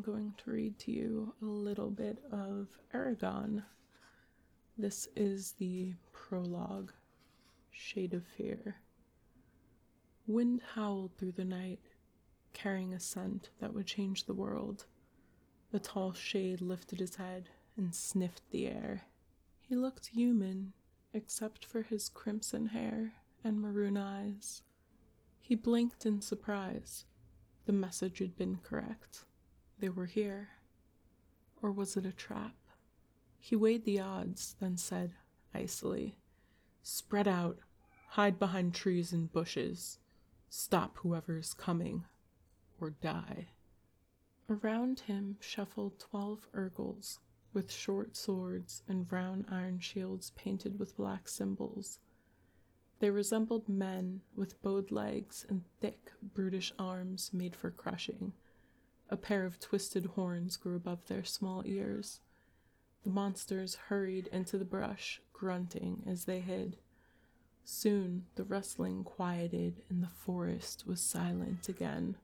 going to read to you a little bit of Aragon. This is the prologue, Shade of Fear. Wind howled through the night, carrying a scent that would change the world. The tall shade lifted his head and sniffed the air. He looked human, except for his crimson hair and maroon eyes. He blinked in surprise. The message had been correct. They were here. Or was it a trap? He weighed the odds, then said, icily, "Spread out. Hide behind trees and bushes. Stop whoever is coming, or die." Around him shuffled 12 Urgals, with short swords and round iron shields painted with black symbols. They resembled men with bowed legs and thick, brutish arms made for crushing. A pair of twisted horns grew above their small ears. The monsters hurried into the brush, grunting as they hid. Soon the rustling quieted and the forest was silent again.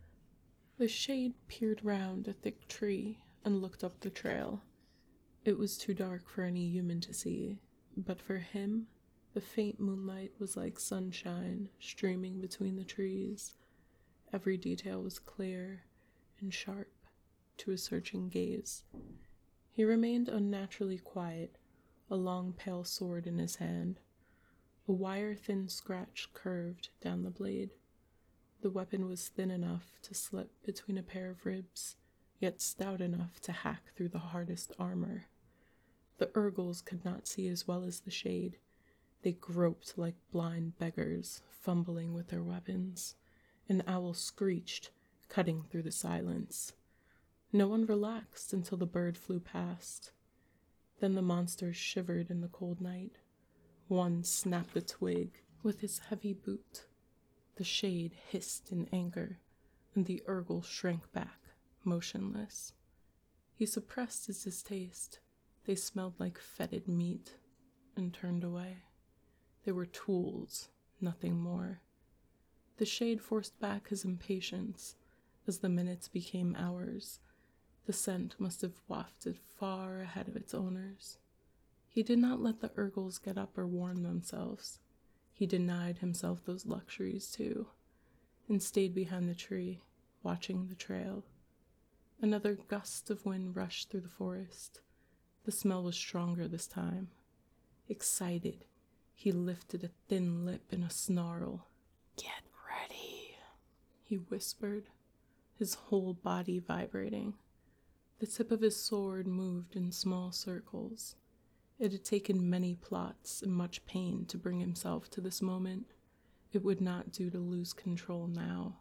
The shade peered round a thick tree and looked up the trail. It was too dark for any human to see, but for him, the faint moonlight was like sunshine streaming between the trees. Every detail was clear and sharp to a searching gaze. He remained unnaturally quiet, a long pale sword in his hand. A wire-thin scratch curved down the blade. The weapon was thin enough to slip between a pair of ribs, yet stout enough to hack through the hardest armor. The Urgals could not see as well as the shade. They groped like blind beggars, fumbling with their weapons. An owl screeched, cutting through the silence. No one relaxed until the bird flew past. Then the monsters shivered in the cold night. One snapped a twig with his heavy boot. The shade hissed in anger, and the Urgal shrank back, motionless. He suppressed his distaste. They smelled like fetid meat, and turned away. They were tools, nothing more. The shade forced back his impatience as the minutes became hours. The scent must have wafted far ahead of its owners. He did not let the Urgals get up or warm themselves. He denied himself those luxuries too, and stayed behind the tree, watching the trail. Another gust of wind rushed through the forest. The smell was stronger this time. Excited, he lifted a thin lip in a snarl. "Get ready," he whispered, his whole body vibrating. The tip of his sword moved in small circles. It had taken many plots and much pain to bring himself to this moment. It would not do to lose control now.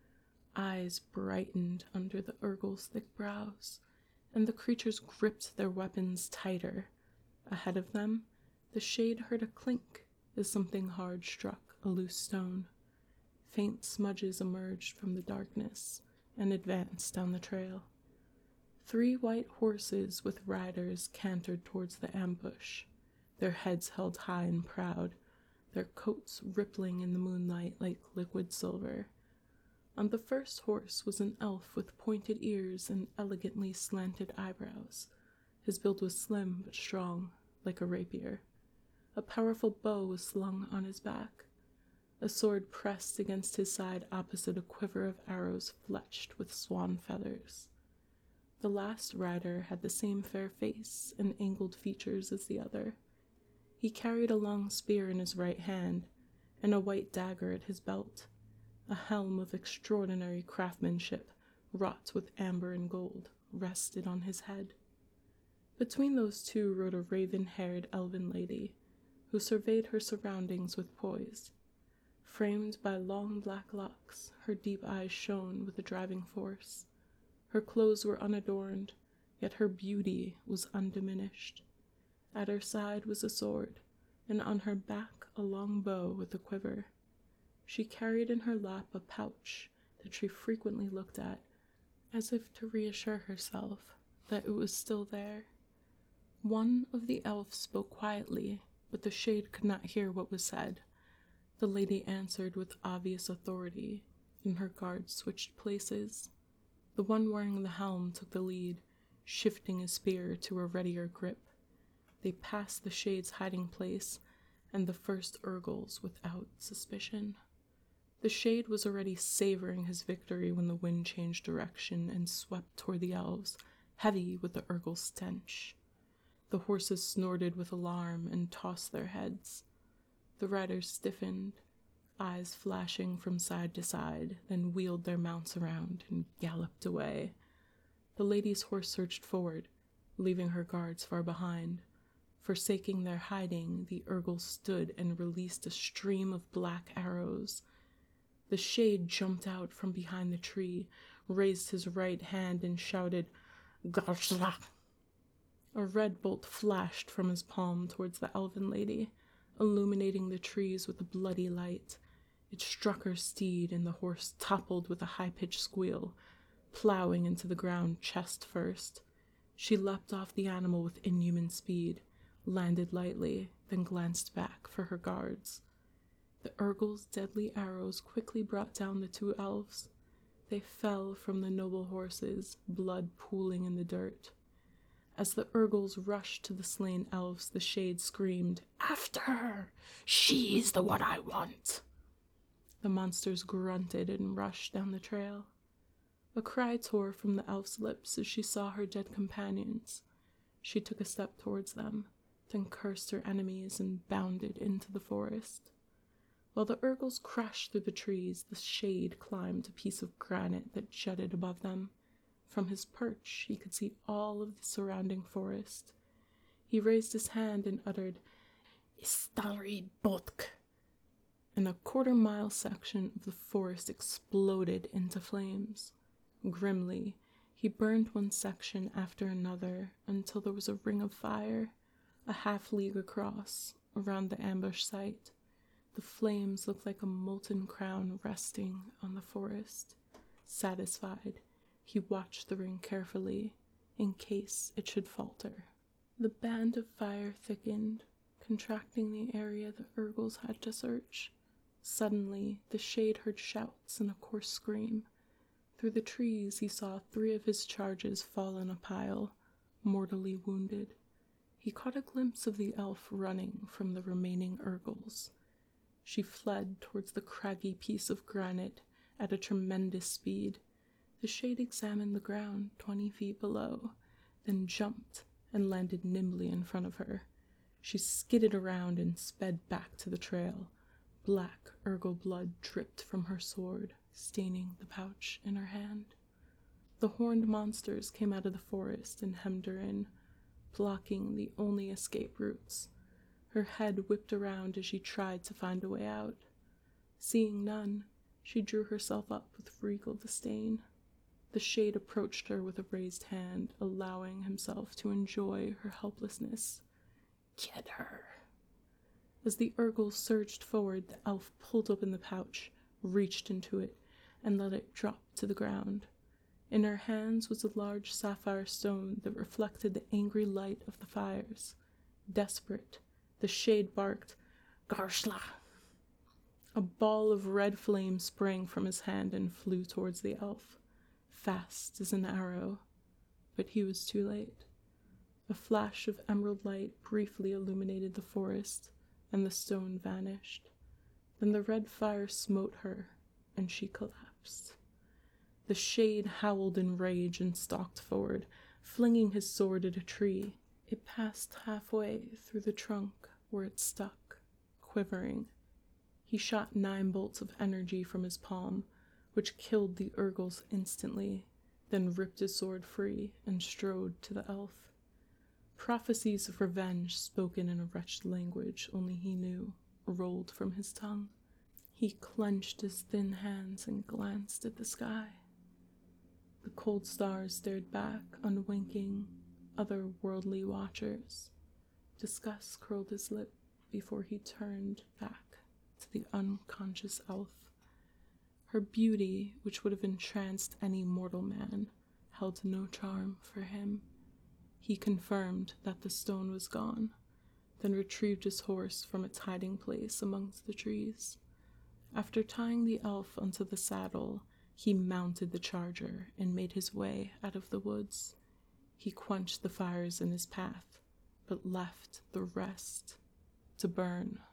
Eyes brightened under the Urgal's thick brows, and the creatures gripped their weapons tighter. Ahead of them, the shade heard a clink as something hard struck a loose stone. Faint smudges emerged from the darkness and advanced down the trail. 3 white horses with riders cantered towards the ambush, their heads held high and proud, their coats rippling in the moonlight like liquid silver. On the first horse was an elf with pointed ears and elegantly slanted eyebrows. His build was slim but strong, like a rapier. A powerful bow was slung on his back. A sword pressed against his side opposite a quiver of arrows fletched with swan feathers. The last rider had the same fair face and angled features as the other. He carried a long spear in his right hand and a white dagger at his belt. A helm of extraordinary craftsmanship, wrought with amber and gold, rested on his head. Between those two rode a raven-haired elven lady, who surveyed her surroundings with poise. Framed by long black locks, her deep eyes shone with a driving force. Her clothes were unadorned, yet her beauty was undiminished. At her side was a sword, and on her back a long bow with a quiver. She carried in her lap a pouch that she frequently looked at, as if to reassure herself that it was still there. One of the elves spoke quietly, but the shade could not hear what was said. The lady answered with obvious authority, and her guards switched places. The one wearing the helm took the lead, shifting his spear to a readier grip. They passed the Shade's hiding place and the first Urgles without suspicion. The Shade was already savoring his victory when the wind changed direction and swept toward the elves, heavy with the Urgle stench. The horses snorted with alarm and tossed their heads. The riders stiffened, eyes flashing from side to side, then wheeled their mounts around and galloped away. The lady's horse surged forward, leaving her guards far behind. Forsaking their hiding, the Urgles stood and released a stream of black arrows. The Shade jumped out from behind the tree, raised his right hand, and shouted, "Garsla!" A red bolt flashed from his palm towards the elven lady, illuminating the trees with a bloody light. It struck her steed, and the horse toppled with a high-pitched squeal, plowing into the ground chest first. She leapt off the animal with inhuman speed, landed lightly, then glanced back for her guards. The Urgle's deadly arrows quickly brought down the two elves. They fell from the noble horses, blood pooling in the dirt. As the Urgles rushed to the slain elves, the Shade screamed, "After her! She's the one I want!" The monsters grunted and rushed down the trail. A cry tore from the elf's lips as she saw her dead companions. She took a step towards them, then cursed her enemies and bounded into the forest. While the Urgles crashed through the trees, the Shade climbed a piece of granite that jutted above them. From his perch, he could see all of the surrounding forest. He raised his hand and uttered, "Istari Botk," and a quarter-mile section of the forest exploded into flames. Grimly, he burned one section after another until there was a ring of fire, a half-league across, around the ambush site. The flames looked like a molten crown resting on the forest. Satisfied, he watched the ring carefully, in case it should falter. The band of fire thickened, contracting the area the Urgles had to search. Suddenly, the Shade heard shouts and a coarse scream. Through the trees, he saw 3 of his charges fall in a pile, mortally wounded. He caught a glimpse of the elf running from the remaining Urgles. She fled towards the craggy piece of granite at a tremendous speed. The Shade examined the ground 20 feet below, then jumped and landed nimbly in front of her. She skidded around and sped back to the trail. Black Urgle blood dripped from her sword, staining the pouch in her hand. The horned monsters came out of the forest and hemmed her in, blocking the only escape routes. Her head whipped around as she tried to find a way out. Seeing none, she drew herself up with regal disdain. The Shade approached her with a raised hand, allowing himself to enjoy her helplessness. "Get her!" As the Urgles surged forward, the elf pulled open the pouch, reached into it, and let it drop to the ground. In her hands was a large sapphire stone that reflected the angry light of the fires. Desperate, the Shade barked, "Garsla!" A ball of red flame sprang from his hand and flew towards the elf, fast as an arrow, but he was too late. A flash of emerald light briefly illuminated the forest, and the stone vanished. Then the red fire smote her, and she collapsed. The Shade howled in rage and stalked forward, flinging his sword at a tree. It passed halfway through the trunk where it stuck, quivering. He shot 9 bolts of energy from his palm, which killed the Urgles instantly, then ripped his sword free and strode to the elf. Prophecies of revenge spoken in a wretched language only he knew rolled from his tongue. He clenched his thin hands and glanced at the sky. The cold stars stared back, unwinking, otherworldly watchers. Disgust curled his lip before he turned back to the unconscious elf. Her beauty, which would have entranced any mortal man, held no charm for him. He confirmed that the stone was gone, then retrieved his horse from its hiding place amongst the trees. After tying the elf onto the saddle He mounted the charger and made his way out of the woods. He quenched the fires in his path, but left the rest to burn